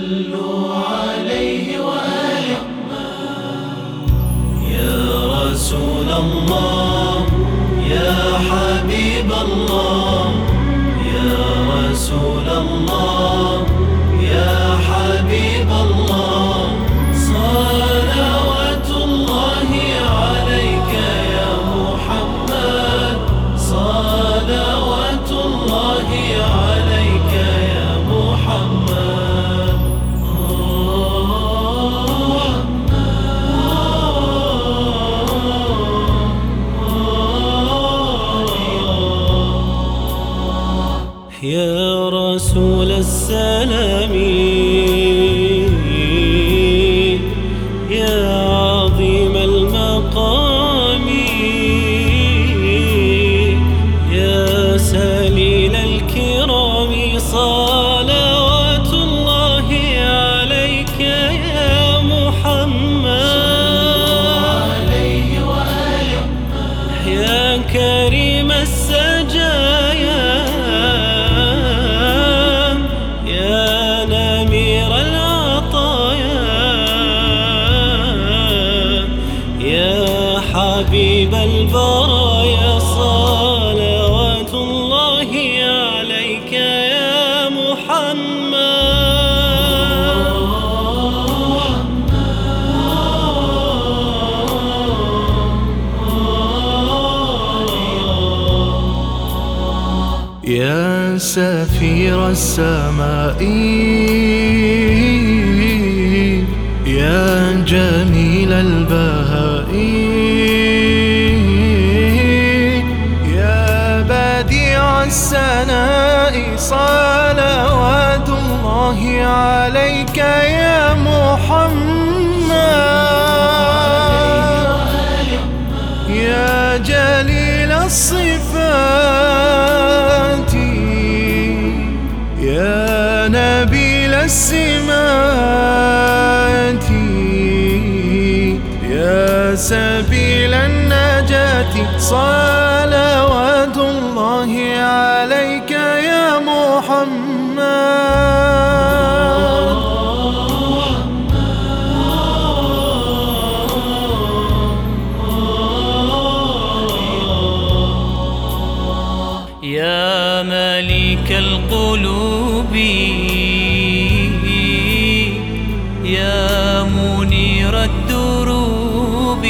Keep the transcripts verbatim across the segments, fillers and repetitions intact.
صلوا عليه وآله. يا رسول الله يا حبيب الله، يا رسول الله يا حبيب الله، صلوات الله عليك يا محمد، صلوات الله عليك يا محمد. يا رسول السلام يا عظيم المقام، يا سليل الكرام، صلوات الله عليك يا محمد، يا كريم السجايا، يا نمير العطايا، يا حبيب البرايا، صلوات الله عليك يا محمد. يا سفير السماء يا جميل البهاء، يا بديع السناء، صلوات الله عليك يا محمد، يا جليل الصفات، يا نبيل السمات، يا سبيل النجاة، صلوات الله عليك يا محمد. يا مليك القلوب يا منير الدروب،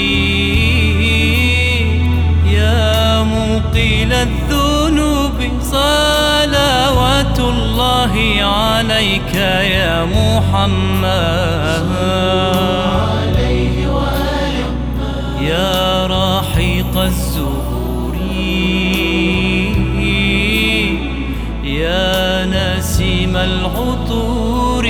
يا مقيل الذنوب، صلوات الله عليك يا محمد، يا رحيق الزهور، يا نسيم العطور،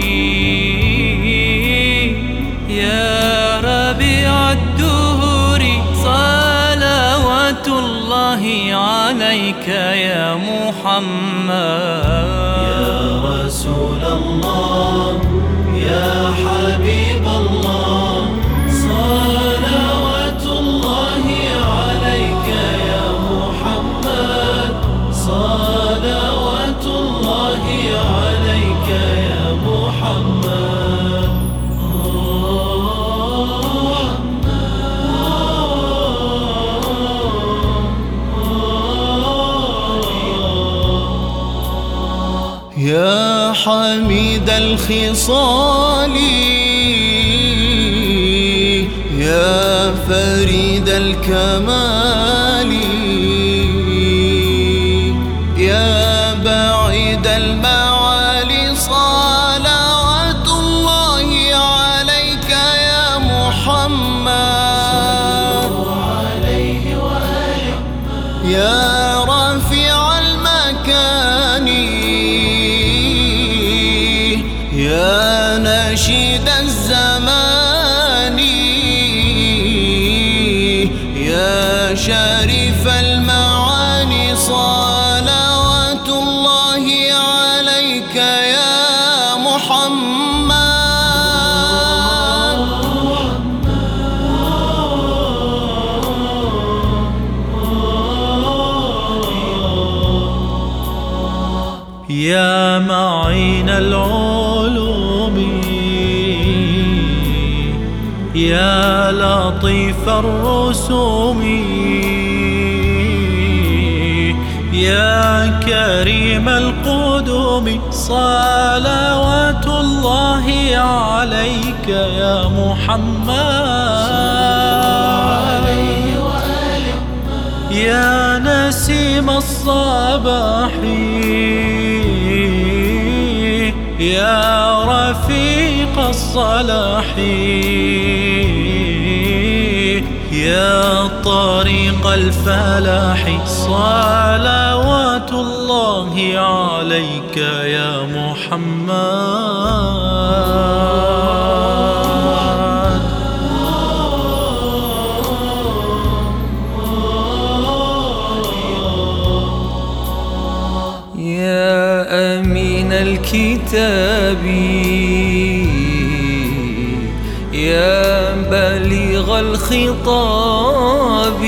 يا ربيع الدهور، صلوات الله عليك يا محمد. يا رسول الله يا حبيب الله، صلوات الله عليك يا محمد، صلوات الله عليك يا محمد. يا حميد الخصال يا فريد الكمال، يا بعيد المعالي، صلوات الله عليك يا محمد، يا رفيع المكان، يا نشيد الزمان، يا شريف المعاني، صلوات الله عليك يا محمد. يا معين العلوم يا لطيف الرسوم يا كريم القدوم صلوات الله عليك يا محمد يا نسيم الصباح يا رفيق الصلاح يا طريق الفلاح صلوات الله عليك يا محمد يا أمين الكتاب يا بليغ الخطاب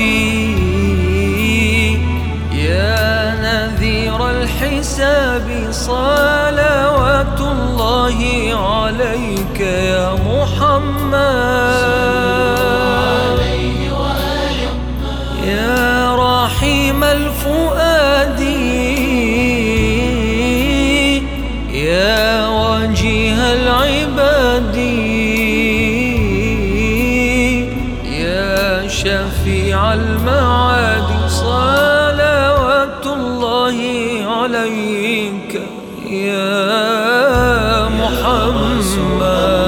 يا نذير الحساب صلوات الله عليك يا محمد يا رحيم الفؤاد يا وجيه العباد يا شفيع المعاد صلوات الله عليك يا محمد